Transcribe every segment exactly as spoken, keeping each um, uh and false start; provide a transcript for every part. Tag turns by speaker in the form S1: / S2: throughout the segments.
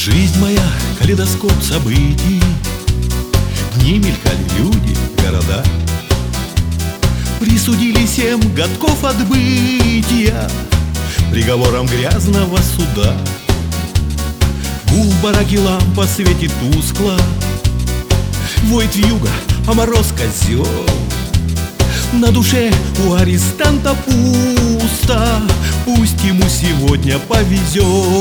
S1: Жизнь моя — калейдоскоп событий. Дни мелькали люди, города. Присудили семь годков отбытия приговором грязного суда. Гул в бараке лампа светит тускло, воет вьюга, а мороз козел. На душе у арестанта пусто, пусть ему сегодня повезет.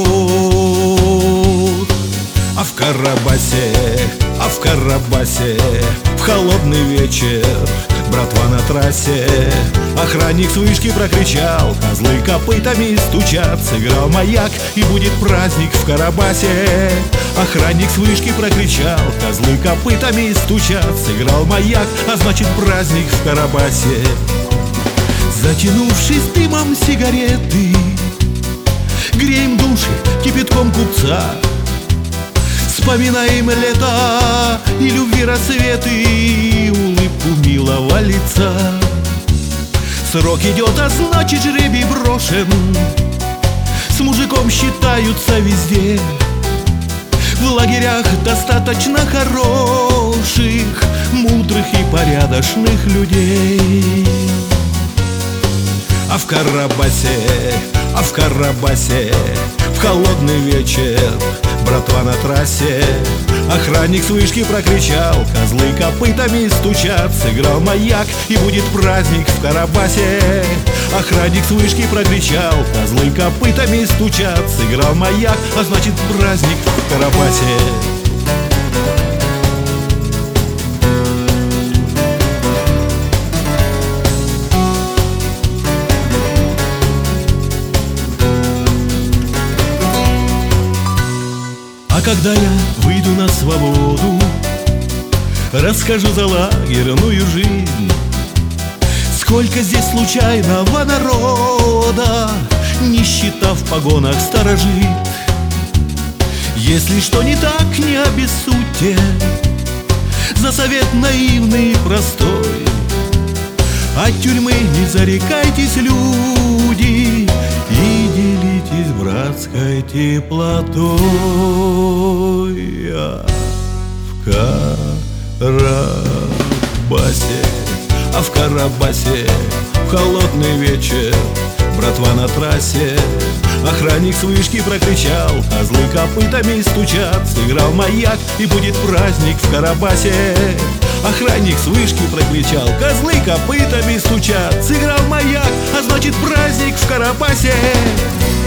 S1: А в Карабасе, а в Карабасе, в холодный вечер, братва на трассе. Охранник с вышки прокричал: козлы копытами стучат. Сыграл маяк, и будет праздник в Карабасе. Охранник с вышки прокричал: козлы копытами стучат. Сыграл маяк, а значит праздник в Карабасе. Затянувшись дымом сигареты, греем души кипятком купца. Вспоминаем лето и любви рассветы, и улыбку милого лица. Срок идет, а значит жребий брошен. С мужиком считаются везде. В лагерях достаточно хороших, мудрых и порядочных людей. А в Карабасе, а в Карабасе, в холодный вечер, братва на трассе. Охранник с вышки прокричал: козлы копытами стучат. Сыграл маяк, и будет праздник в Карабасе. Охранник с вышки прокричал: козлы копытами стучат. Сыграл маяк, а значит праздник в Карабасе. А когда я выйду на свободу, расскажу за лагерную жизнь. Сколько здесь случайного народа, нищета в погонах сторожит. Если что не так, не обессудьте, за совет наивный и простой. От тюрьмы не зарекайтесь, люди, и делитесь братской теплотой. А в Карабасе, а в Карабасе, в холодный вечер, братва на трассе. Охранник с вышки прокричал: козлы копытами стучат. Сыграл маяк, и будет праздник в Карабасе. Охранник с вышки прокричал: козлы копытами стучат. Сыграл маяк, а значит праздник в Карабасе.